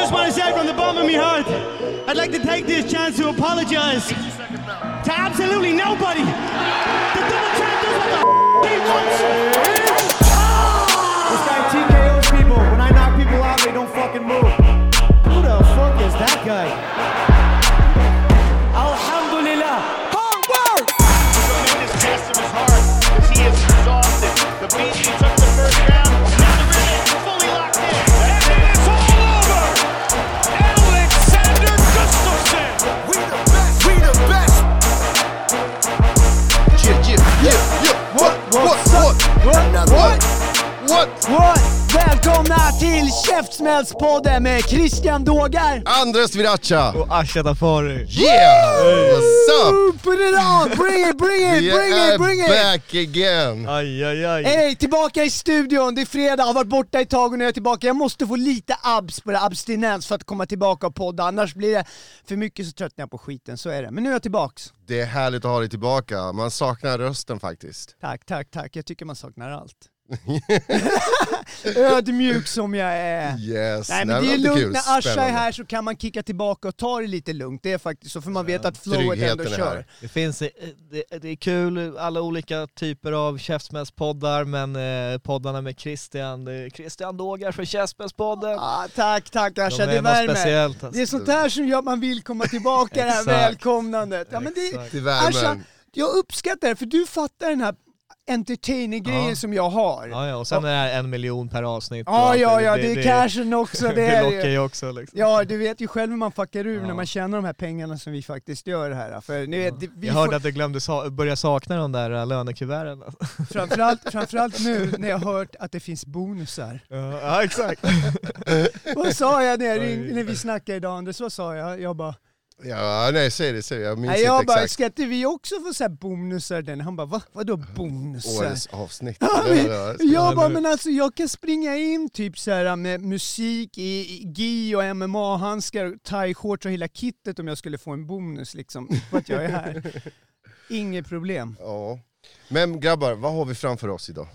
just want to say from the bottom of my heart, I'd like to take this chance to apologize to absolutely nobody. The double champ does what the he wants. This guy TKOs people. When I knock people out, they don't fucking move. Who the fuck is that guy? Alhamdulillah. Hard work! The greatest test of his heart because he is exhausted. The beat he took the first round, now the ring is fully locked in. And then it's all over! Alexander Gustafsson! We the best! We the best! Yeah. What? Välkomna till Käftsmällspodden med Christian Dågar, Andres Viracha och Asha Tafari. Yeah! What's up? Put it on! Bring it! Back again. Aj. Hej, tillbaka i studion. Det är fredag, har varit borta ett tag och nu är jag tillbaka. Jag måste få lite abs på det, abstinens för att komma tillbaka och podda. Annars blir det för mycket, så tröttnar jag på skiten, så är det. Men nu är jag tillbaks. Det är härligt att ha dig tillbaka. Man saknar rösten faktiskt. Tack. Jag tycker man saknar allt. Ödmjuk som jag är. Yes. Nej, men det är lugnt, när Asha är här så kan man kicka tillbaka och ta det lite lugnt. Det är faktiskt så, för man vet att flowet ändå kör. Det finns, det är kul, alla olika typer av käftsmällspoddar, men poddarna med Christian Dågar för Käftsmällspodden. Tack Asha, det värmer. Speciellt, alltså. Det är sånt här som gör att man vill komma tillbaka, det här välkomnandet. Ja, men det Asha, jag uppskattar det, för du fattar den här entertaining-grejen som jag har. Ja, och sen är det 1 miljon per avsnitt. Ja, det är cashen också. Det lockar ju också liksom. Ja, du vet ju själv hur man fuckar ur när man tjänar de här pengarna som vi faktiskt gör här. För ni vet, jag hörde att du glömde börja sakna de där lönekuverten. Framförallt nu när jag har hört att det finns bonusar. Ja, exakt. Vad sa jag när vi snackade idag, Anders? Vad sa jag? Jag bara... Ja, nej, säg det. Jag minns jag inte bara, exakt. ska inte vi också få så här bonusar? Han bara, vadå bonusar? Årets avsnitt. Jag bara, men alltså jag kan springa in typ så här med musik i gi och MMA-handskar, thai-shorts och hela kittet om jag skulle få en bonus liksom, för att jag är här. Inget problem. Ja. Men grabbar, vad har vi framför oss idag?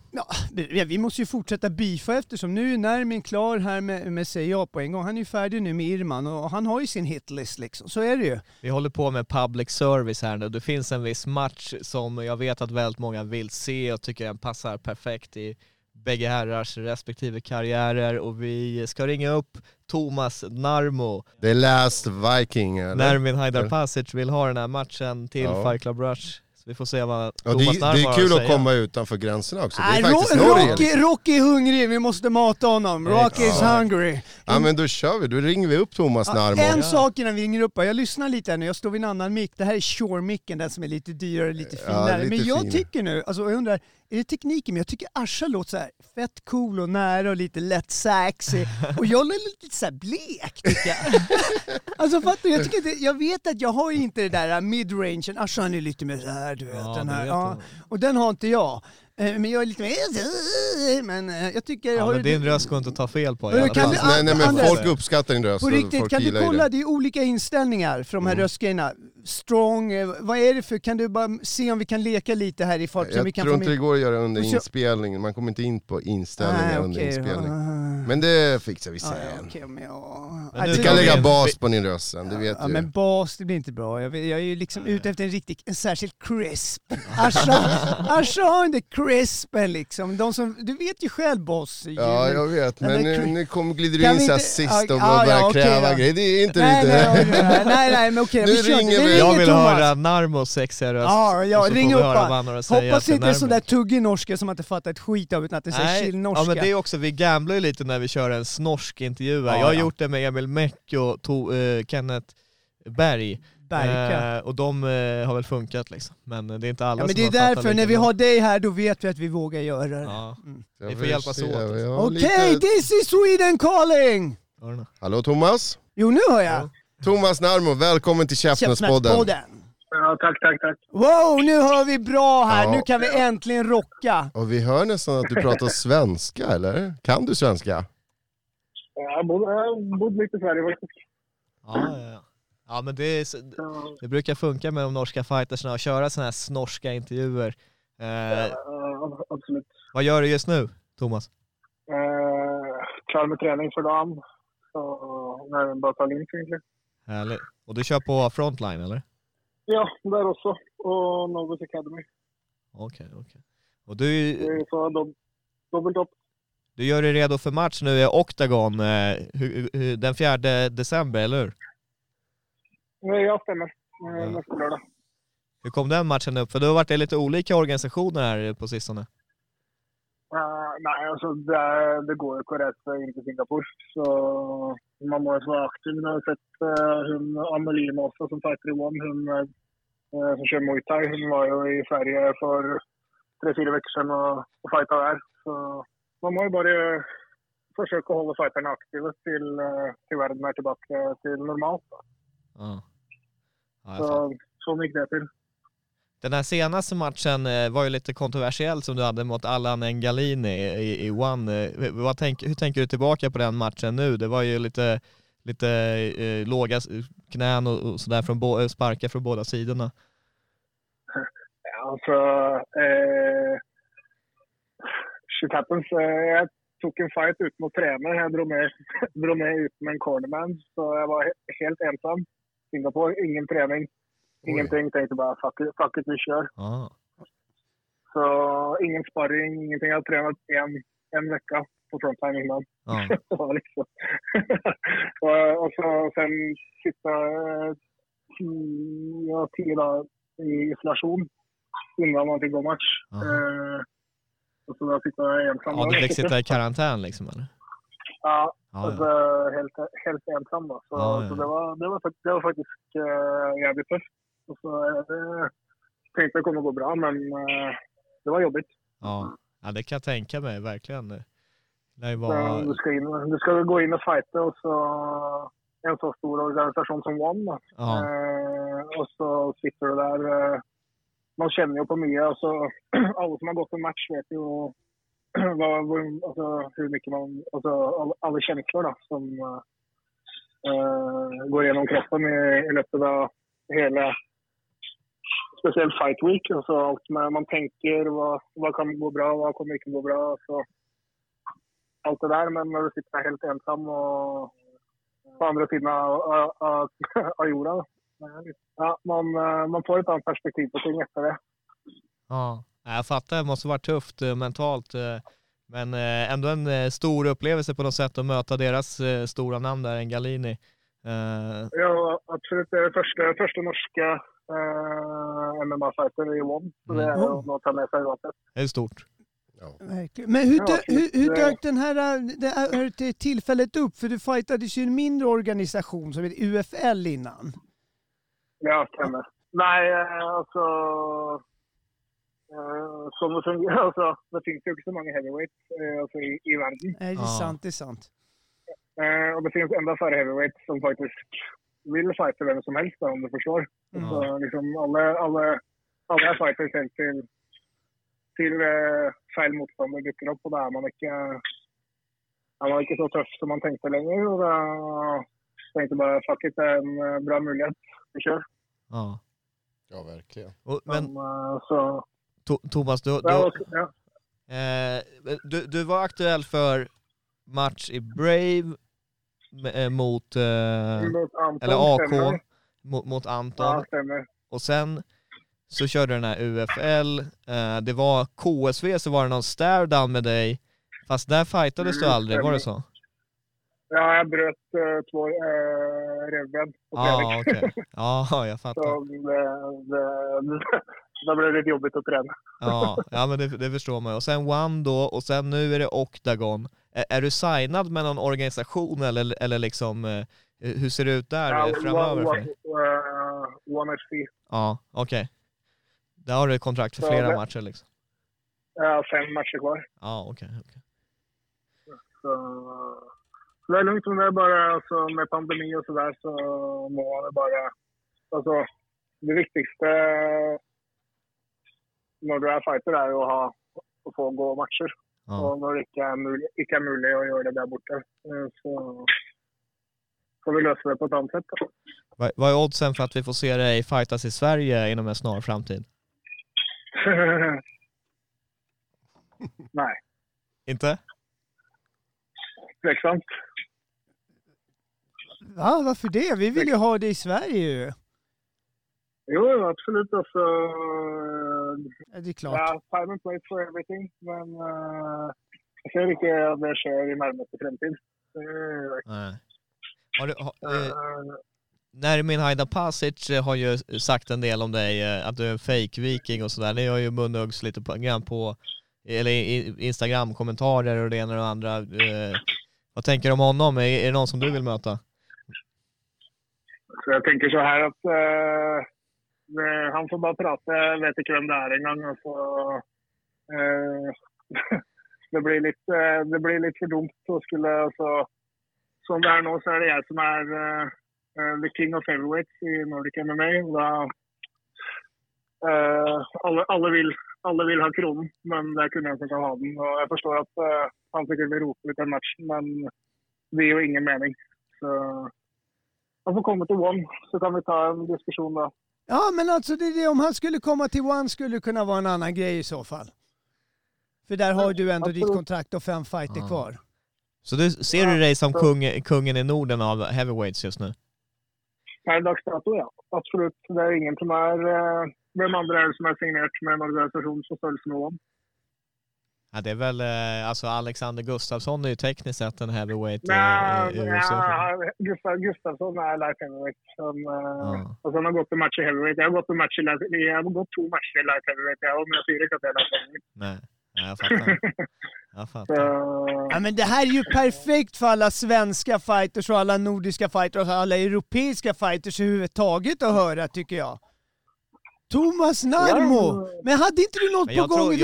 Vi måste ju fortsätta beefa, eftersom nu är Nermin klar här med Säg ja på en gång. Han är ju färdig nu med Irman och han har ju sin hitlist liksom, så är det ju. Vi håller på med public service här nu. Det finns en viss match som jag vet att väldigt många vill se och tycker den passar perfekt i bägge herrars respektive karriärer, och vi ska ringa upp Thomas Narmo. The Last Viking, eller? Nermin Haydarpasic vill ha den här matchen till Fight Club Rush. Vi får se vad Thomas Narmo det är kul att säga. komma utanför gränserna också. Det är faktiskt Rocky är hungrig, vi måste mata honom. Rocky is hungry. Ja, men då kör vi. Då ringer vi upp Thomas Narmo. En sak innan vi ringer upp. Jag lyssnar lite här nu. Jag står vid en annan mick. Det här är Shure-micken, den som är lite dyrare, lite finare. Men jag tycker nu, alltså jag undrar, är det tekniken? Men jag tycker Asha låter så här fett cool och nära och lite lätt sexy. Och jag låter lite så här blek, tycker jag. Alltså fattar du? Jag vet att jag har inte det där mid-rangen. Asha är lite mer så här, du vet. Den här. Ja. Och den har inte jag. Men jag är lite mer... Men jag tycker... men din röst går inte att ta fel på. Nej, men folk uppskattar din röst. På riktigt, kan du kolla? Det är olika inställningar för de här röstgrejerna. Strong, vad är det för? Kan du bara se om vi kan leka lite här i fart? Jag tror inte det går att göra under inspelningen. Man kommer inte in på inställningar under inspelningen. Men det fixar vi sen. Du ska lägga bas på din röst sen, det vet du. Men bas, det blir inte bra. Jag är ju liksom ute efter en särskild crisp. Asha har inte crispen liksom. Du vet ju själv, boss. Ja, jag vet. Men nu glider du in så här sist och börjar kräva grejer. Det är inte Nej, men okej. Nu ringer vi. Jag vill höra Narmos sexiga röst. Ja, ring upp han. Hoppas inte är sån där tuggig norska som man inte fattar ett skit av, utan att det är chillnorska. Ja, men det är också, vi gamblar ju lite när vi kör en snorsk intervju. Jag har gjort det med Emil Meck och Kenneth Berg. Och de har väl funkat liksom. Men det är inte alla som men det är därför, när vi har dig här, då vet vi att vi vågar göra det. Ja. Vi får hjälpas åt. Okej, this is Sweden calling! Hallå Thomas? Jo, nu hör jag. Thomas Narmo, välkommen till Käftsmällspodden. Ja, tack. Wow, nu hör vi bra här. Nu kan vi äntligen rocka. Och vi hör nästan att du pratar svenska, eller? Kan du svenska? Jag bodde lite i Sverige faktiskt. Ja, men det brukar funka med de norska fightersna att köra såna här snorska intervjuer. Absolut. Vad gör du just nu, Thomas? Klar med träning för dagen. Så det är bara att ta lint egentligen. Härligt. Och du kör på Frontline, eller? Ja, där också. Och Novus Academy. Okej. Och du... Så dubbelt upp. Du gör dig redo för match nu i Octagon den 4 december, eller hur? Ja, stämmer. Nästa lördag. Hur kom den matchen upp? För det har varit lite olika organisationer här på sistone. Nej, alltså det går ju inte att resa in till Singapore. Så man måste vara aktiv. Jag har sett hon Ameline också som fighter i One. Hon som kör Muay Thai. Hon var ju i Sverige för 3-4 veckor sedan och fightade där. Så man måste ju bara försöka hålla fighterna aktiva till världen är tillbaka till normalt. Ja, så gick det till. Den här senaste matchen var ju lite kontroversiell som du hade mot Allan Ngalini i One. Hur tänker du tillbaka på den matchen nu? Det var ju lite låga knän och sådär från sparkar från båda sidorna. Alltså, shit happens. Jag tog en fight utan att träna. Jag drog med utan en cornerman. Så jag var helt ensam. Singapore, ingen träning. Ingenting, tänkte bara fuck it, vi kör. Så ingen sparring, ingenting. Jag har tränat en vecka på Frontline innan. Liksom. och så sen sitta 10 dagar i isolation innan man fick gå match. Och så då sitter jag ensam. Ja, du fick sitta i karantän liksom, eller? Ja, alltså, helt ensam då. Så det var faktiskt jävligt tufft. Och så tänkte jag kommer gå bra, men det var jobbigt. Ja, det kan jag tänka mig, verkligen. Du ska gå in och fighta och så en så stor organisation som One. Och så sitter du där. Man känner ju på mycket. Alltså, alla som har gått en match vet ju hur mycket man... Alltså, alla känslor då, som går igenom kroppen i löpet av hela... Speciellt fight week. Och så allt man tänker, vad kan gå bra, vad kommer inte gå bra. Så, allt det där, men när du sitter helt ensam och på andra sidan av jorden. Ja, man får ett annat perspektiv på ting efter det. Ja, jag fattar. Det måste vara tufft mentalt. Men ändå en stor upplevelse på något sätt att möta deras stora namn där, Ngalini. Ja, absolut. Det är första norska MMA-fighter i One. Så det är något att ta med sig oavsett. Det är stort. Ja. Verkligen. Men hur dök den här tillfället upp? För du fightades ju en mindre organisation som heter UFL innan. Ja, stämmer. Nej, alltså... som det fungerar, alltså, det finns ju inte så många heavyweights alltså, i världen. Nej, det är sant. Och det finns ända färre heavyweights som faktiskt vill fighta vem som helst, om du förstår. Så, liksom, alla är fighters helt till fel motståndare dyker upp, och då är man inte så tuff som man tänkte längre. Och då tänkte bara, fuck it, det är en bra möjlighet. Vi kör. Ja, verkligen. Men så... Thomas, du var aktuell för match i Brave mot Anton, eller AK mot Anton. Ja, stämmer. Och sen så körde den här UFL. Det var KSV, så var det någon stare down med dig. Fast där fightades du aldrig, var det så? Ja, jag bröt 2 revben på träning. Okej. Ja, jag fattar. Så det blev lite jobbigt att träna. Ja, men det förstår man. Och sen One då, och sen nu är det Octagon. Är du signad med någon organisation eller liksom, hur ser det ut där framöver för dig? One FC. Ja, okej. Där har du kontrakt för flera matcher liksom? Ja, 5 matcher kvar. Ja, okej. Så det är lugnt med det, bara alltså, med pandemi och sådär, så må det bara... Alltså, det viktigaste när du är fighter är att få gå matcher. Och när det inte är möjligt att göra det där borta, så får vi lösa det på ett annat sätt. Vad är oddsen för att vi får se dig fightas i Sverige inom en snar framtid? Nej. Inte? Tveksamt. Va? Varför det? Vi vill ju ha det i Sverige ju. Jo, absolut. Alltså, det är klart. Ja, time and place for everything. Men jag ser inte att det sker i närmaste framtid. Nej. Nermin Haydar-Pasic har ju sagt en del om dig, att du är en fake-viking och sådär. Ni har ju munnuggs lite på eller Instagram-kommentarer och det ena och det andra. Vad tänker du om honom? Är det någon som du vill möta? Så jag tänker så här att han får bara prata, jag vet inte vem det är en gång. Så, det blir lite för dumt. Så skulle, så, som det är nu så är det jag som är the king of heavyweights i Nordic MMA. Alla vill ha kronen, men det kunde jag inte ha den. Och jag förstår att han säkert vill ropa lite en match, men det är ju ingen mening. Så han får komma till One, så kan vi ta en diskussion då. Ja, men alltså det, om han skulle komma till One skulle det kunna vara en annan grej i så fall. För där har du ändå ditt kontrakt och 5 fighter kvar. Så ser du dig som kungen i Norden av heavyweights just nu? Nej, dags dato, ja. Absolut. Det är ingen som är... Vem andra är det som är signerat med en organisation som ställs med One? Ja, det är väl... alltså Alexander Gustafsson är ju tekniskt sett en heavyweight i USA. Ja, Gustafsson är light heavyweight. Och sen har gått en match i heavyweight. Jag har gått 2 matcher i light heavyweight. Men jag säger inte att jag är light heavyweight. Nej, jag fattar. Ja, men det här är ju perfekt för alla svenska fighters och alla nordiska fighters och alla europeiska fighters överhuvudtaget att höra, tycker jag. Thomas Narmo! Men hade inte du något på gång?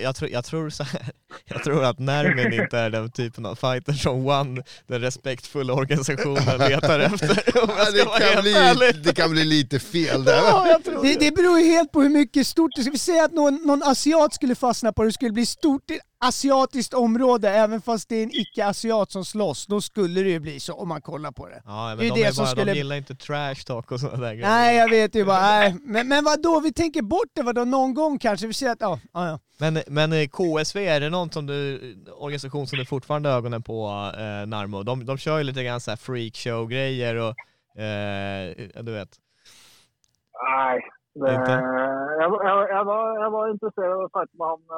Jag tror att Nermin inte är den typen av fighter som One, den respektfulla organisationen, letar efter. Det kan bli lite fel där. Ja, det beror ju helt på hur mycket stort. Ska vi säga att någon asiat skulle fastna på det, skulle bli stort i asiatiskt område, även fast det är en icke-asiat som slåss, då skulle det ju bli så om man kollar på det. Ja, men de gillar inte trash talk och sådana där grejer. Nej, jag vet ju bara. Nej. Men vadå, vi tänker bort det, vadå, någon gång kanske vi ser att ja. Men KSV, är det någon organisation som du fortfarande har ögonen på, Narmo? De kör ju lite grann så här freakshow-grejer och du vet. Nej, jag var intresserad av att fighta med han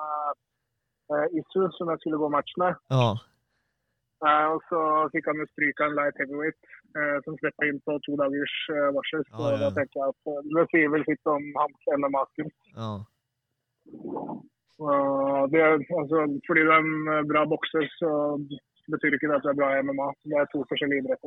Isu som jag skulle gå match med. Ja. Och så fick han ju stryka en light heavyweight som släppte in på 2 dagars varsel. Så då tänkte jag att det säger väl sitt om hans MMA-skuld. Ja. Det är, alltså, för det är en bra boxer så betyder inte att det är bra MMA. Det är 2 olika idrotter.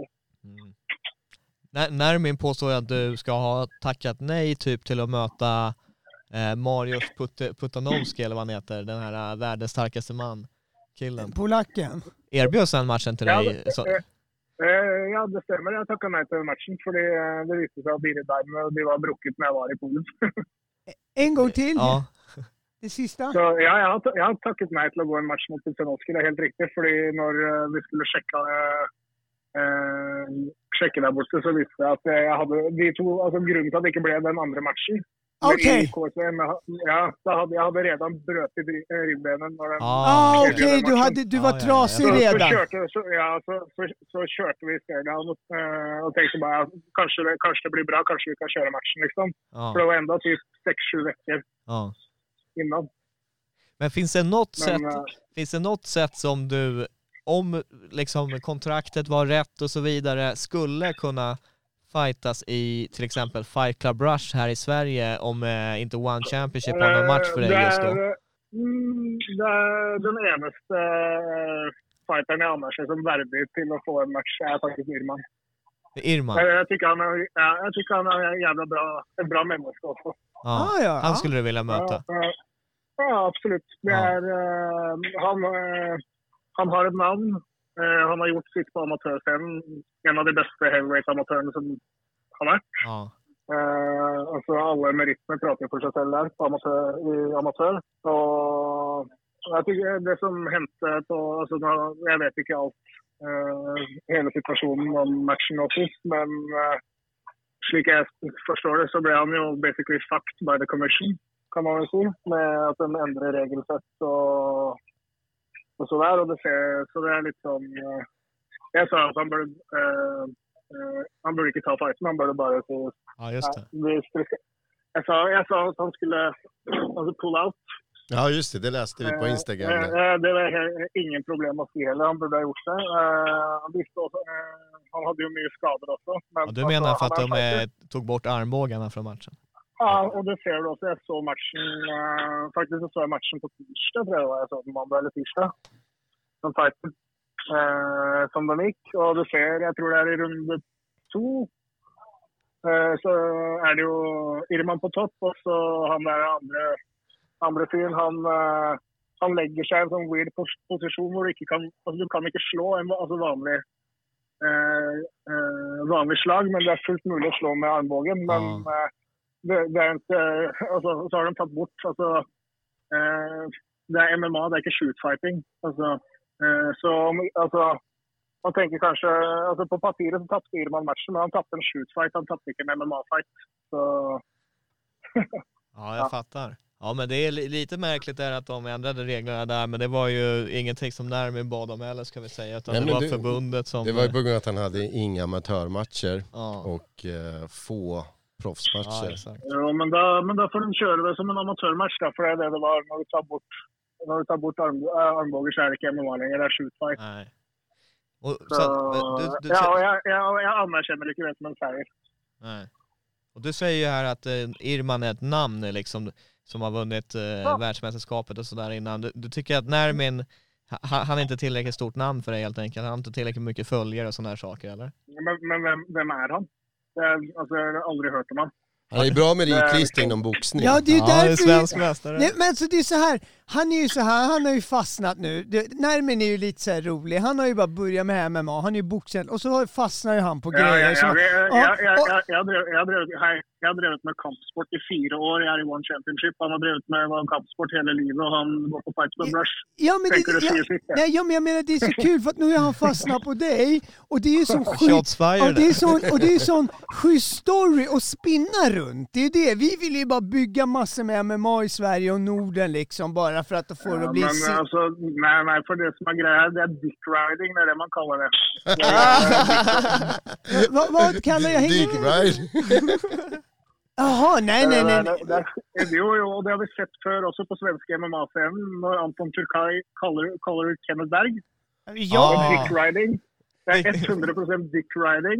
Nermin påstår att du ska ha tackat nej typ till att möta Mariusz Putanowski eller vad han heter, den här världens starkaste man-killen. Polacken. Erbjöds den matchen till dig? Ja, det stämmer. Jag tackade nej till matchen för det visste sig att det var bruket när jag var i Polen. En gång till? Ja. Det sista? Så, ja, jag har tackat nej till att gå en match mot Putanowski. Det är helt riktigt, för när vi skulle checka där borta så visste jag att jag hade de 2, alltså grunden till att det inte blev den andra matchen. Okej. Ja, jag hade redan brötit ribbenen. Okej, du var trasig redan. Så körde vi istället och tänkte bara kanske det blir bra, kanske vi kan köra matchen liksom. Ja. För det var ändå typ 6-7 veckor innan. Men finns det något sätt som du, om liksom kontraktet var rätt och så vidare, skulle kunna fightas i till exempel Fight Club Rush här i Sverige om inte One Championship har någon match för dig just då? Den enaste fightern jag annars är som värdig till att få en match är faktiskt Irman. Irman? Jag tycker han är en jävla bra människa också. Ja. Han skulle du vilja möta? Ja, absolut. Det är, han har ett namn. Han har gjort sitt på amatörscenen. En av de bästa heavyweight-amatörerna som har varit. Ja. Alltså alla meriterna pratar för sig själv där på amatör. Och jag tycker det som hände på, alltså jag vet inte allt, hela situationen om matchen också, men slik jag förstår det så blev han ju basically fucked by the commission, kan man väl säga, med att de ändrar regelsätt och så där, och så det är liksom jag sa att han borde han borde inte ta fighten, han borde bara så... Ja, just det. Jag sa att han skulle pull out. Ja, just det. Det läste vi på Instagram. Det var ingen problem att se heller. Han borde ha gjort det. Han visste också, han hade ju mycket skador också. Men ja, du menar för att de tog bort armbågarna från matchen? Ja, och det ser du också. Jag såg matchen, faktiskt så såg jag matchen på tisdag, tror jag. Jag såg den måndag eller tisdag. Som fighten. Som de gick. Och du ser, jag tror det är i runda 2. Så är det ju Irman på topp, och så han där andra fyren, han lägger sig i en sån weird position hvor du kan inte slå en vanlig slag, men det är fullt möjligt att slå med armbågen. Men det är inte, alltså, så har de tagit bort, alltså, det är MMA, det är inte shootfighting. Alltså, så alltså, man tänker kanske, alltså på papiret så tappade Irman matchen, men han tappade en shootfight, han tappade inte en MMA-fight. Så... ja, jag fattar. Ja, men det är lite märkligt där att de ändrade reglerna där, men det var ju ingenting som Närmi bad om heller, ska vi säga, utan det var förbundet som... Det var ju på grund av att han hade inga amatörmatcher och få proffsmatcher. Ja, men då får de köra det som en amatörmatch då, för det är det var när du tar bort armbågar, så är det inte MMA längre, det är shootfight. Nej. Jag anerkänner inte det som en färg. Nej. Och du säger ju här att Irman är ett namn liksom, som har vunnit världsmästerskapet och sådär innan. Du tycker att Närmin, han är inte tillräckligt stort namn för dig helt enkelt? Han har inte tillräckligt mycket följare och sådana här saker, eller? Men vem är han? Jag har aldrig hört om han. Han är bra meritlista inom boxning. Ja, det är därför... det är svensk mästare. Nej, men så det är så här, han är ju så här, han har ju fastnat nu. Närmin är ju lite så här rolig. Han har ju bara börjat med MMA, han är ju boxen och så fastnar ju han på grejer. Jag har drivit med kampsport i 4 år. Jag är i One Championship. Han har drivit med kampsport hela livet och han går på Fight Club Rush. Ja, men men jag menar det är så kul för att nu har han fastnat på dig och det är ju så det är sån schysst story att spinna runt. Det är det. Vi vill ju bara bygga massor med MMA i Sverige och Norden liksom, bara för att få det att bli... Men alltså, nej, för det som är grejer, det är dick riding, det är det man kallar det. Vad kallar jag? Dick riding? Jaha, nej. Jo, det har vi sett för också på svenska MMA-scenen när Anton Turkay kallar Kenneth Berg. Ja. Dick riding. Det är 100% dick riding.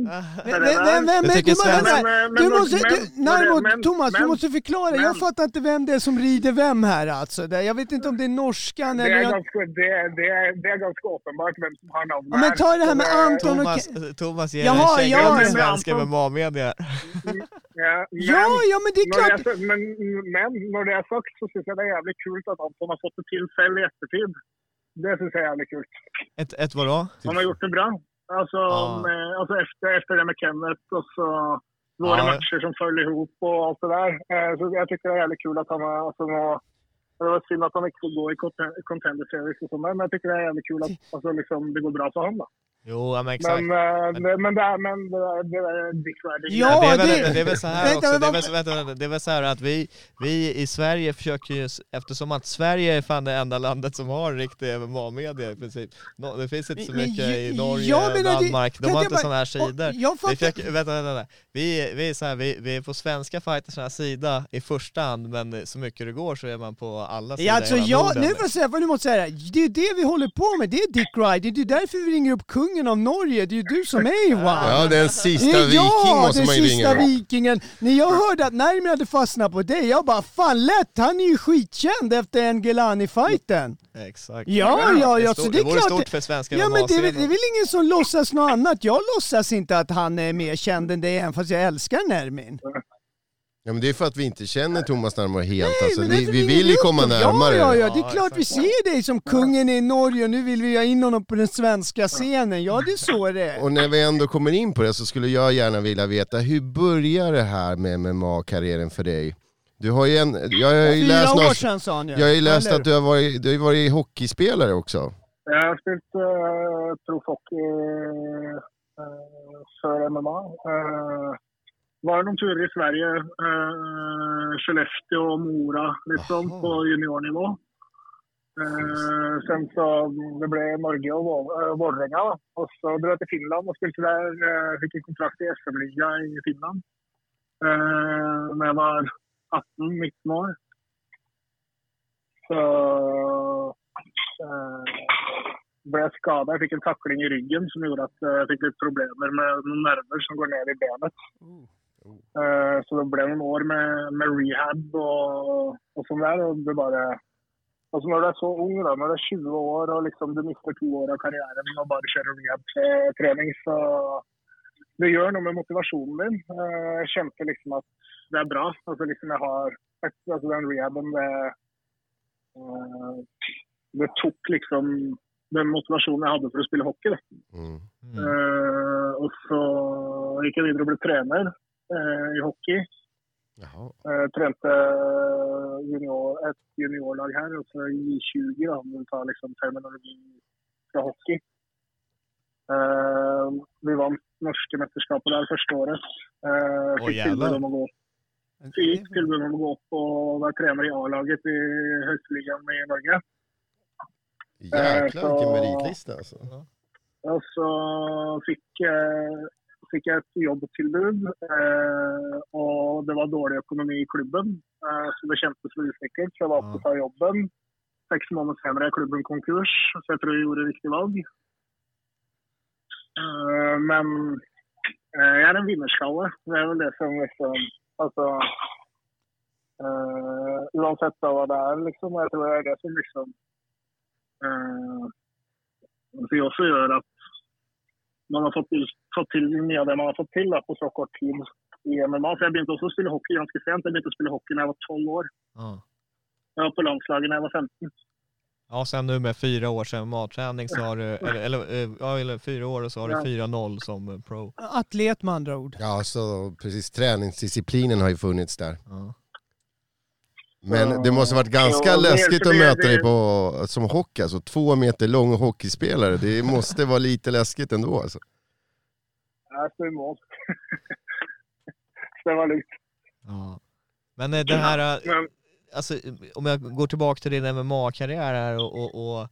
Thomas, du måste förklara. Jag fattar inte vem det är som rider vem här alltså. Jag vet inte om det är norskan eller... Det är ganska uppenbart vem som har namnet. Ja, men ta det här med Anton och... Thomas ger en känga till svenska MMA-media. Ja, men det är klart. Men när det är sagt så syns jag det är jävligt kul att Anton har fått det tillfälle i eftertid. Det syns jag är jävligt kul. Ett vadå? Han har gjort det bra. Alltså efter det med Kenneth och så några matcher som följer ihop och allt det där. Så jag tycker det är jävligt kul att han har... Alltså, det var synd att han inte får gå i contender series och sånt där, men jag tycker det är jävligt kul att alltså, liksom, det går bra för honom. Jo, men exakt. Men det är dick riding. Ja, det är väl så här också. Det är väl så här att vi i Sverige försöker ju, eftersom att Sverige är fan det enda landet som har riktig MMA-media i princip. Det finns inte så mycket i Norge, Danmark. De har inte sådana här sidor. Vänta. Vi är så här, vi är på svenska fightersarnas sida i första hand, men så mycket det går så är man på alla sidor. Ja, alltså nu måste säga det är det vi håller på med. Det är dick riding. Det är därför vi ringer upp kungen av Norge. Det är ju du som är Johan. Ja, den sista viking måste man ju ringa. Ja, den sista vikingen. När jag hörde att Närmi hade fastnat på dig, jag bara, fan lätt, han är ju skitkänd efter Ngelani-fighten. Exakt. Ja, så det är klart. Stort för svenska men det är väl ingen som låtsas något annat. Jag låtsas inte att han är mer känd än det, fast jag älskar Närmin. Ja, men det är för att vi inte känner Thomas närmare helt. Alltså, vi vill ju komma närmare. Ja, det är klart vi ser dig som kungen i Norge och nu vill vi ha in honom på den svenska scenen. Ja, det är så det är. Och när vi ändå kommer in på det så skulle jag gärna vilja veta, hur börjar det här med MMA-karriären för dig? Du har ju jag har ju läst att du har varit hockeyspelare också. Jag har spelat proffhockey för MMA. Var någon turer i Sverige, Skellefteå och Mora liksom, på juniornivå. Sen så det ble Norge og Vålerenga da. Og så dro jeg til Finland og spilte der. Fikk en kontrakt i SM-liga i Finland. Når jeg var 18-19 år. Så ble jeg skadet. Jeg fikk en takling i ryggen som gjorde at jeg fikk litt problemer med noen nerver som går ned i benet. Så det ble noen år med rehab og sånn der. Og det bare... Altså når du er så ung, da, når du er 20 år og liksom du mister 2 år av karrieren og bare kjører rehab-trening, så det gjør noe med motivasjonen din. Jeg kjente liksom at det er bra. Altså liksom jeg har den rehaben, det tok liksom den motivasjonen jeg hadde for å spille hockey. Da. Og så gikk jeg videre og ble trener i hockey. Trente et juniorlag her, og så i 20 da, om du tar liksom terminologi fra hockey. Vi vant norske mesterskapet der første året. Fikk tilbud om å gå opp og være trener i A-laget i høysteligaen i Norge. Jäklar, vilken meritlista alltså. Og så fikk jeg et jobbtilbud, og det var dårlig økonomi i klubben, så det kjentes så usikkert, så jeg valgte å ta jobben. 6 måneder senere er klubben konkurs, så jeg tror jeg gjorde riktig valg. Men jeg er en vinnerskalle, det er vel det som liksom, altså, uansett hva det er liksom, og jeg tror det er det som liksom, det også gjør at man har fått til mye av det man har fått til da, på så kort tid i MMA. Så jeg begynte også å spille hockey ganske sent. Jeg begynte å spille hockey når jeg var 12 år. Jeg var på landslaget når jeg var 15. Ja, sen nu med 4 års MMA-träning så har du, eller 4 år och så har du 4-0 som pro. Atlet med andra ord. Ja, så precis. Träningsdisciplinen har ju funnits där. Men det måste varit ganska läskigt att möta dig på som hockey, alltså 2 meter lång hockeyspelare. Det måste vara lite läskigt ändå alltså. Ja, det är mål. Det var lugnt. Ja. Men det här alltså om jag går tillbaka till din MMA-karriär här och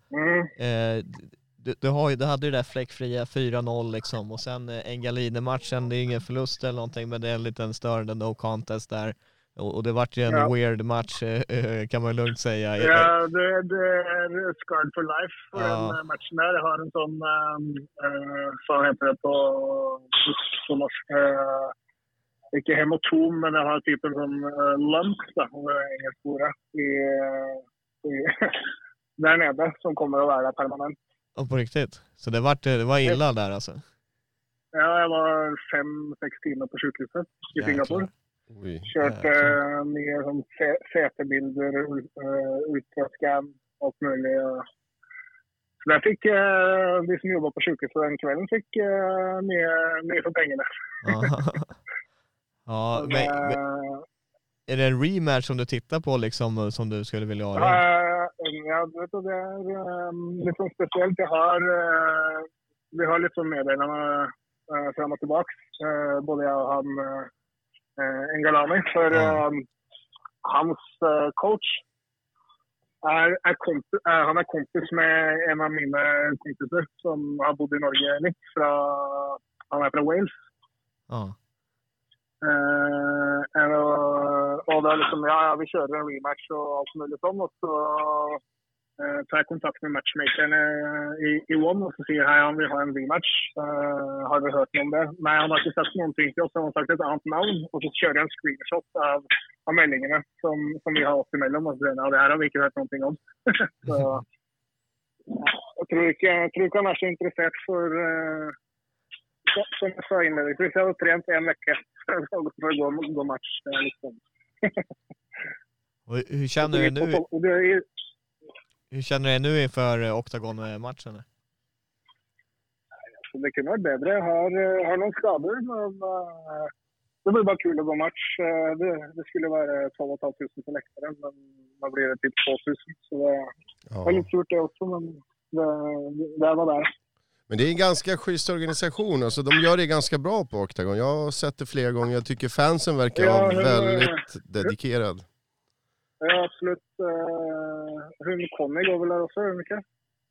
du hade ju det där fläckfria 4-0 liksom, och sen Engalide-matchen, det är ingen förlust eller någonting, men det är en liten störande no contest där. Och det vart ju en weird match, kan man lugnt säga. Ja, det är scarred for life for den matchen där. Jag har en sån, så heter det på norsk, ikke hematom, men jeg har typ en sånn lump, da, engelsk ordet, der nede, som kommer å være der permanent. Och på riktigt? Så det var illa där alltså? Ja, jeg var 5-6 timer på sjukhuset i Singapore. Kjørte mye sånn CT-bilder, ultrascan, alt mulig. Så der fikk de som jobbet på sykehuset den kvelden, fikk mye for pengene. Ja, men är det en rematch som du tittar på liksom, som du skulle vilja ha? Ja, vet du, det är litt sånn spesielt. Vi har litt sånn meddelende frem og tilbake. Både jeg og han Engalani, for hans coach han er kompis med en av mine kompiser som har bodd i Norge litt, han er fra Wales. Og det er liksom, vi kjører en rematch og alt mulig sånn, og så tar jeg kontakt med matchmakerne i One, og så sier hei, han vil ha en rematch. Har vi hørt noe om det? Nei, han har ikke sett noen ting til oss, han har sagt et annet navn, og så kjører jeg en screenshot av meldingene som vi har opp imellom, og så det her har vi ikke hørt noen ting om. Så jeg tror ikke han er så interessert for, som jeg sa innledningsvis, jeg hadde trent en vecka for å gå match. Liksom. Hur känner du nu? Hur känner du nu inför Octagon-matchen? Det kunne vært bedre. Jeg har noen skader, men det blir bare kul å gå match. Det skulle være 12 500 på lekteren, men da blir det typ 2000. Så det var litt surt det også, men det var det. Men det är en ganska schysst organisation. Alltså, de gör det ganska bra på Octagon. Jag har sett det flera gånger. Jag tycker fansen verkar vara väldigt dedikerad. Ja, absolut. Hun Conny går väl där också, hur mycket?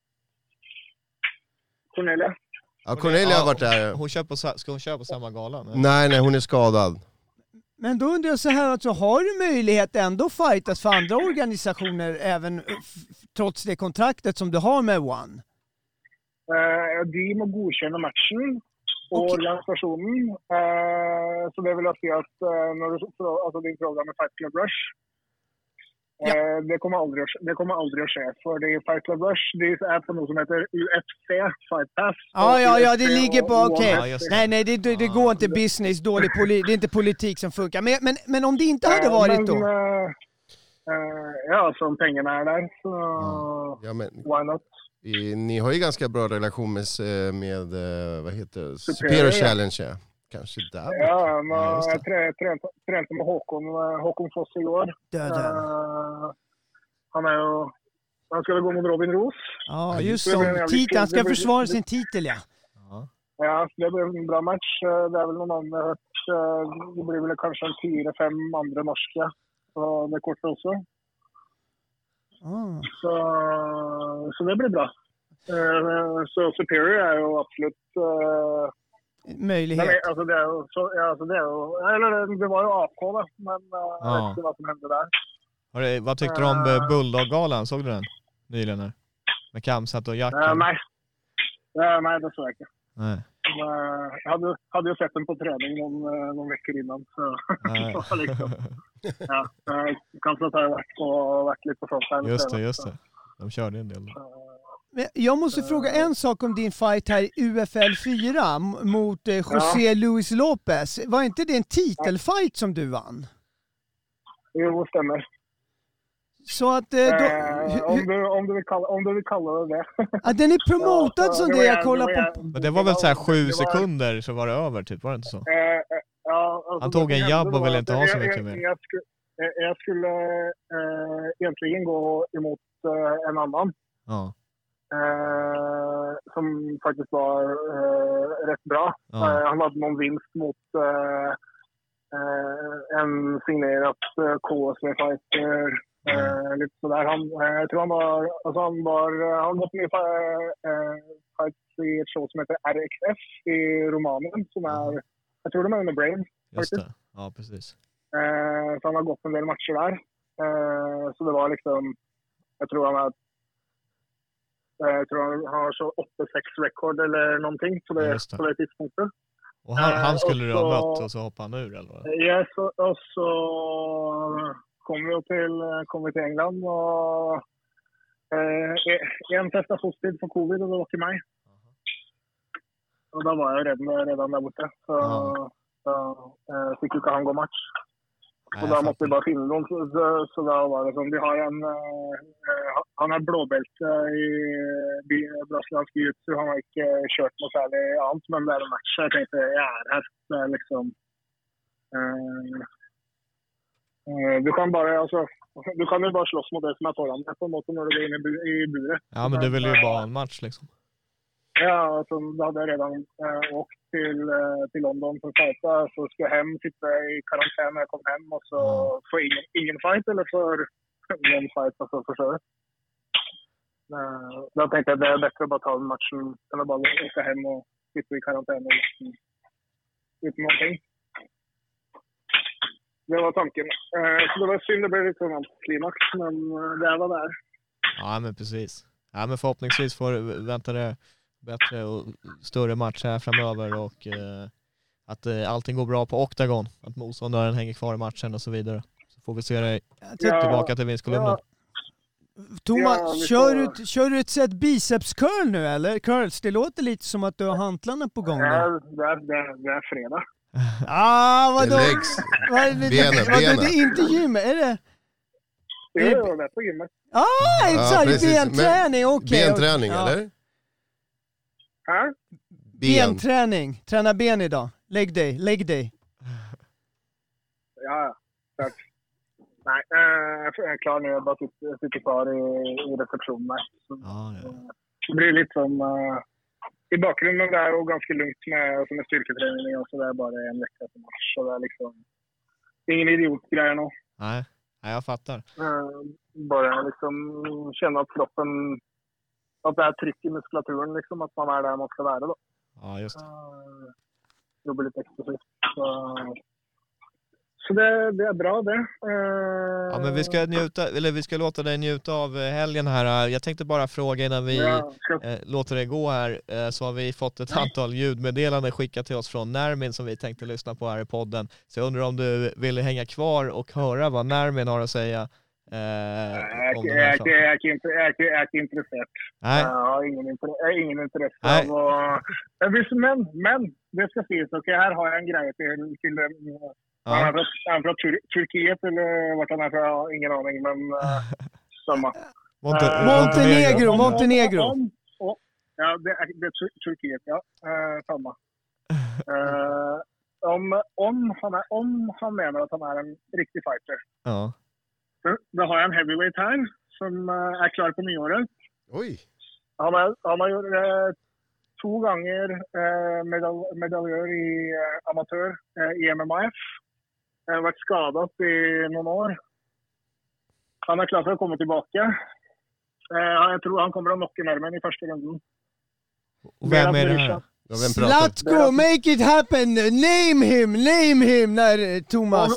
Cornelia. Ja, Cornelia har varit där. Ska hon köra på samma gala? Nej, hon är skadad. Men då undrar jag så här, alltså, har du möjlighet ändå fightas för andra organisationer även trots det kontraktet som du har med One? De må godkänna matchen och organisationen. Så det vill jag säga att när du, alltså din fråga med Fight Club Rush, det kommer aldrig att ske. För det är Fight Club Rush, det är på något som heter UFC Fight Pass. Ja, det ligger på, okej. Nej, det går inte business, det är inte politik som funkar. Men om det inte hade varit då? Ja, som pengarna är där, så why not? Ni har ju ganska bra relation med vad heter det? Superior Challenge, ja. Kanske där. Ja, men jag tränade med Håkon Foss igår. Han ska gå mot Robin Roos. Ja, just så. Han ska försvara sin titel, ja. Ja, det blir en bra match. Det är väl någon annan. Det blir väl kanske 4-5 andra norska på det kortet också. Så det blir bra. Så Superior är ju absolut möjlighet. Men, alltså det var ju AK då, men jag vet inte vad som hände där. Vad tyckte du om Bulldog-galan? Såg du den nyligen här? Med Kamsat och Jack? Nej, det såg jag inte. Nej. Jag hade ju sett den på träning någon veckor innan. Så liksom, Kamsat har varit lite på fronten. Just det. De körde en del. Men jag måste fråga en sak om din fight här i UFL 4 mot José Luis Lopez. Var inte det en titelfight som du vann? Jo, stämmer. Så att om du vill kalla det det. Att den är promotad som det jag kollar på. Men det var väl så här 7 sekunder så var det över typ, var det inte så? Alltså, han tog en jabb och ville inte ha så mycket mer. Jag skulle egentligen gå emot en annan. Ja. Som faktiskt var rätt bra. Han hade någon vinst mot en signerat KSV-fighter. Lite sådär. Jag tror han gått med fights i ett show som heter RXF i Romanien som är, jag tror de är under Brain. Just det, ja precis. Så han har gått en del matcher där. Så det var liksom, jag tror han har så 8-6 rekord eller någonting på det tidpunkten. Och han skulle du ha mött och så hoppade han ur eller? Yes, och så kom vi till England och en testade positivt för covid och det var till mig. Och då var jag redan där borta. Så fick inte han gå match. Och då måste vi bara finna dem. Så då var det som, vi har han har blåbälte i brasiliansk jiu-jitsu. Han har inte kört något särskilt annat, men det är en match. Jag tänkte, jag är här. Det är liksom... Du kan ju bara slåss mot det som är föran dig på något när du går in i buret. Ja, men du vill ju bara ha en match liksom. Ja, alltså, då hade jag redan åkt till London för att fighta. Så ska jag hem, sitta i karantän när jag kom hem och så få ingen fight eller för någon fight alltså för sig. Då tänkte jag att det är bättre att bara ta matchen än att bara åka hem och sitta i karantän utan någonting. Det var tanken. Så det var synd, det blev lite sån antiklimax, men det var där. Ja, men precis. Ja, men förhoppningsvis får vänta det bättre och större matcher här framöver och att allting går bra på Octagon. Att motståndaren hänger kvar i matchen och så vidare. Så får vi se dig tillbaka till vinstkolumnen. Ja. Thomas, kör du ett set biceps curl nu eller? Curls, det låter lite som att du har hantlarna på gång. Det är fredag. Vadå? Det läggs. Benen. Det är inte gym, är det? Jo, det är på gymmet. Exakt, benträning, okej. Benträning, eller? Här? Benträning, träna ben idag. Lägg dig. Ja, tack. Nej, jag är klar nu. Jag bara sitter kvar i receptionen. Det blir lite som... I bakgrunden där och ganska lugnt med styrketräning och så där bara en vecka till match. Så det är liksom ingen idiotgrejer nu. Nej, Ja, jag fattar. Bara liksom känna att kroppen, att det är tryck i muskulaturen liksom, att man är där man ska vara då. Ja, just det. Jobba lite explosivt. Så det är bra det. Ja, men vi ska låta dig njuta av helgen här. Jag tänkte bara fråga innan vi låter det gå här, så har vi fått ett antal ljudmeddelanden skickat till oss från Nermin som vi tänkte lyssna på här i podden. Så jag undrar om du vill hänga kvar och höra vad Nermin har att säga. Jag är inte intresserad. Nej. Jag har ingen intresse av men det ska ses. Okej, här har jag en grej till han är från Turkiet eller vart han är från, jag har ingen aning, men samma. Montenegro. Ja, det är Turkiet, ja. Samma. Om han menar att han är en riktig fighter. Ja. Då har jag en heavyweight här som är klar på nyåret. Oj! Han har gjort 2 gånger medaljör i amatör i MMAF. Han har varit skadad i några år. Han är klar för att komma tillbaka. Jag tror han kommer att knocka Nermin i första runden. Vem är det här? Zlatko, make it happen! Name him! När Thomas...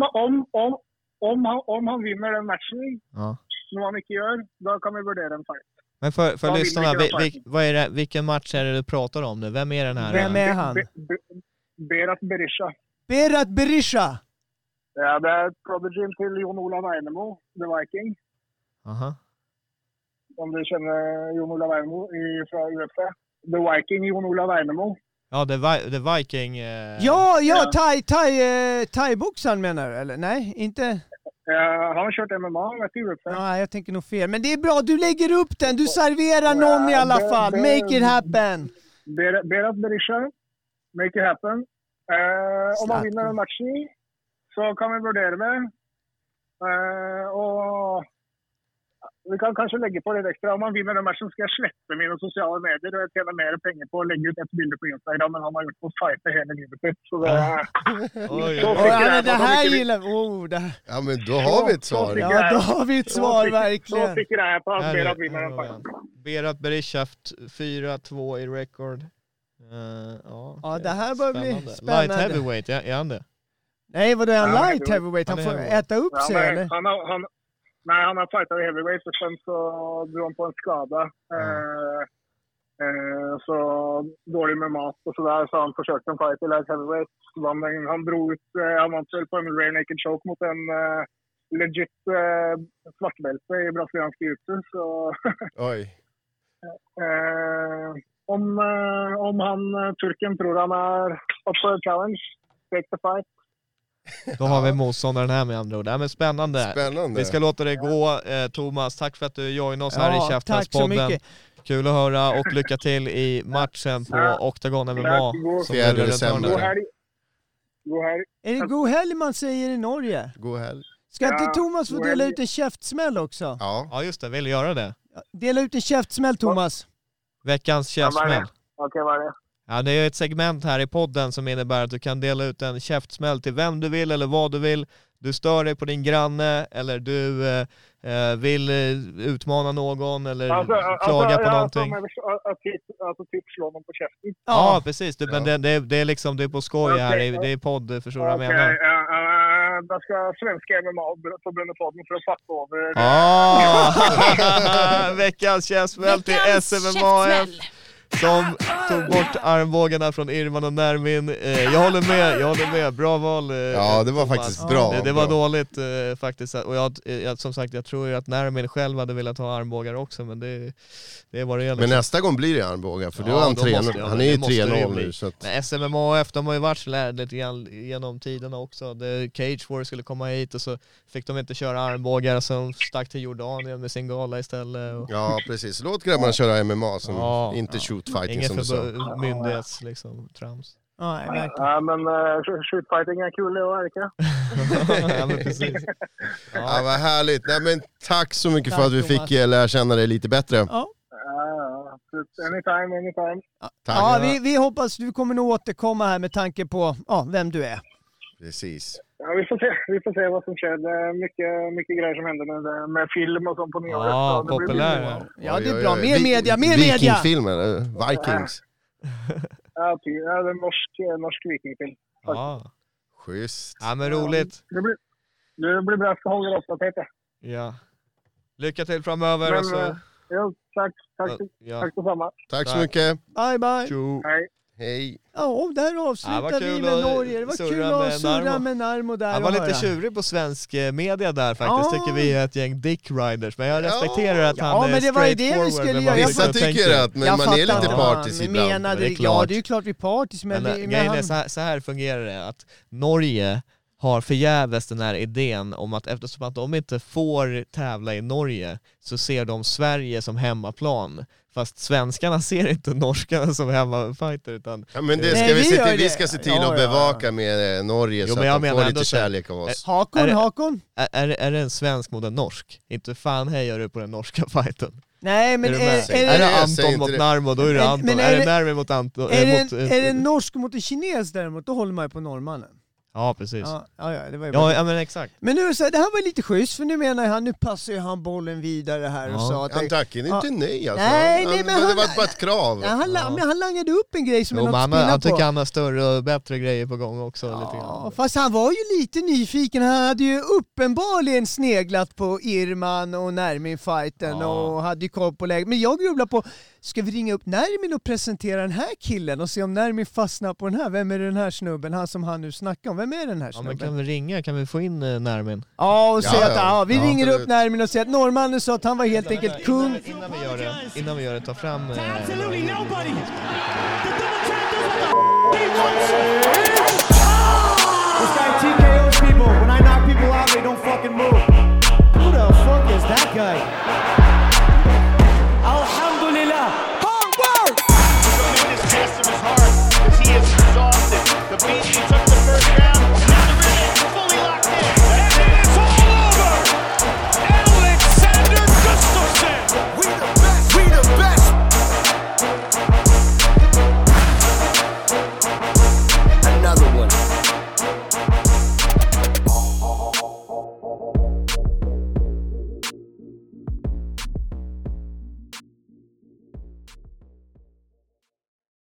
Om han vinner den matchen, som han inte gör, då kan vi värdera en fight. Men för lyssnarna, vilken match är det du pratar om nu? Vem är den här? Vem är han? Berat Berisha. Berat Berisha? Ja, det är prodigyn till Jon-Ola Weinemo, The Viking. Aha. Om du känner Jon-Ola Weinemo från UFC. The Viking, Jon-Ola Weinemo. Ja, The Viking. Ja, thai-boxaren menar du? Eller nej, inte... Han har kört MMA, vet du. Nej, jag tänker nog fel. Men det är bra, du lägger upp den. Du serverar någon i alla fall. Make it happen. Berat Berisha, make it happen. Om man vinner en match så kan vi värdera det. Och vi kan kanske lägga på lite extra. Om man vinner den matchen ska jag släppa mina sociala medier och jag tjänar mer pengar på att lägga ut ett bild på Instagram än han har gjort på fighter hela livet. Så det här gillar Ja, men då har vi ett svar. Ja, då har vi ett svar, verkligen. Så tycker jag på att Berat vinner en fight. Berat Berisha 4-2 i record. Ja, det här börjar bli spännande. Light heavyweight, är han det? Nej, vad är han light heavyweight? Han får äta upp sig, eller? Han har fightat i heavyweight och sen så drog han på en skada. Så dålig med mat och sådär, så han försökte en fight i light heavyweight. Han drog ut, han var på en rear naked choke mot en legit svartbälte i brasiliansk jiu-jitsu. Så oj. Om turken tror han är up for a challenge, take the fight. Då har vi motståndaren här med andra ord. Det är spännande. Vi ska låta det gå. Thomas, tack för att du joinade oss här i Käftenspodden. Kul att höra och lycka till i matchen på Octagon MMA. Som är december. God helg. Är det god helg man säger i Norge? God helg. Ska inte Thomas få dela ut en käftsmäll också? Ja, just det. Vill göra det. Dela ut en käftsmäll, Thomas. Veckans käftsmäll. Okej, vad är det? Ja, det är ett segment här i podden som innebär att du kan dela ut en käftsmäll till vem du vill eller vad du vill. Du stör dig på din granne eller du vill utmana någon eller klaga på någonting. Alltså typ slå någon på käften. Ja, precis. Men det är liksom, det är på skoj här. Det är podd, förstår du vad jag menar? Då ska svenska MMA få bränna podden för att fatta över. Veckans käftsmäll till SMMAF. Som tog bort armbågarna från Irman och Nermin. Jag håller med, bra val. Ja, det var faktiskt bra. Det var dåligt faktiskt. Och jag som sagt, jag tror ju att Nermin själv hade velat ha armbågar också, men det var det gäller. Men nästa gång blir det armbågar, för då är han 3-0. Han är ju 3-0 nu. Så att... Men SMMAF, de har ju varit lite genom tiderna också. Cage War skulle komma hit och så fick de inte köra armbågar, så stack till Jordanien med sin gala istället. Och... Ja, precis. Låt grabbarna köra MMA som inte shootfighting som du sa. Ingen myndighets liksom, trams. Ja, men shootfighting är kul det var, inte? Ja, men precis. Ja, vad härligt. Nej, men tack så mycket för att vi fick lära känna dig lite bättre. Ja, anytime. Tack. Ja, vi hoppas du kommer nog återkomma här med tanke på vem du är. Precis. Ja, vi får se vad som sker. Det är mycket grejer som händer med film och sånt på nyåret. Ja, populär. Ja, det är bra. Mer media. Vikingfilm eller Vikings. Ja, det är en norsk vikingfilm. Ja. Schysst. Ja, men roligt. Det blir bra att hålla uppdaterat. Ja. Lycka till framöver. Men, och så... ja, tack detsamma. Tack så mycket. Bye. Tjo. Hej. Hej. Ja, där avslutar vi med Norge. Det var kul att surra med Narmo där. Han var lite tjurig på svensk media där faktiskt. Tycker vi är ett gäng dick riders. Men jag respekterar att han är straightforward. Vissa tycker att man är lite partis ibland. Det är ju klart vi är partis. Men så här fungerar det. Att Norge har förgäves den här idén om att eftersom att de inte får tävla i Norge så ser de Sverige som hemmaplan. Fast svenskarna ser inte norskarna som hemmafighter utan... Ja, men vi ska se till att bevaka med Norge så att de får lite kärlek av oss. Hakon. Är det en svensk mot en norsk? Inte fan hejar du på den norska fighten. Nej, men är det Anton mot Narmo, då är det Anton. Är det Narmo mot Anton? Är det norsk mot en kines däremot, då håller man ju på norrmannen. Ja, precis. Det var ju ja, men exakt. Men nu så det här var lite schysst, för nu menar han, nu passar ju han bollen vidare här och sa att... Han tackade inte nej alltså. Nej, men det var bara ett krav. Ja, han langade upp en grej som är något att spinna på. Han tycker han har större och bättre grejer på gång också. Lite grann. Fast han var ju lite nyfiken. Han hade ju uppenbarligen sneglat på Irman och Närmin-fighten och hade ju koll på läget. Men jag grubblar på, ska vi ringa upp Närmin och presentera den här killen och se om Närmin fastnar på den här? Vem är den här snubben? Han som han nu snackar om. Vem är den här snubben? Men kan vi ringa? Kan vi få in Närmin? Ja, och säga att vi ringer upp Närmin och säger att norrmannen sa att han var helt enkelt kung. Innan vi gör det, ta fram... Absolutely nobody! The double champ does what the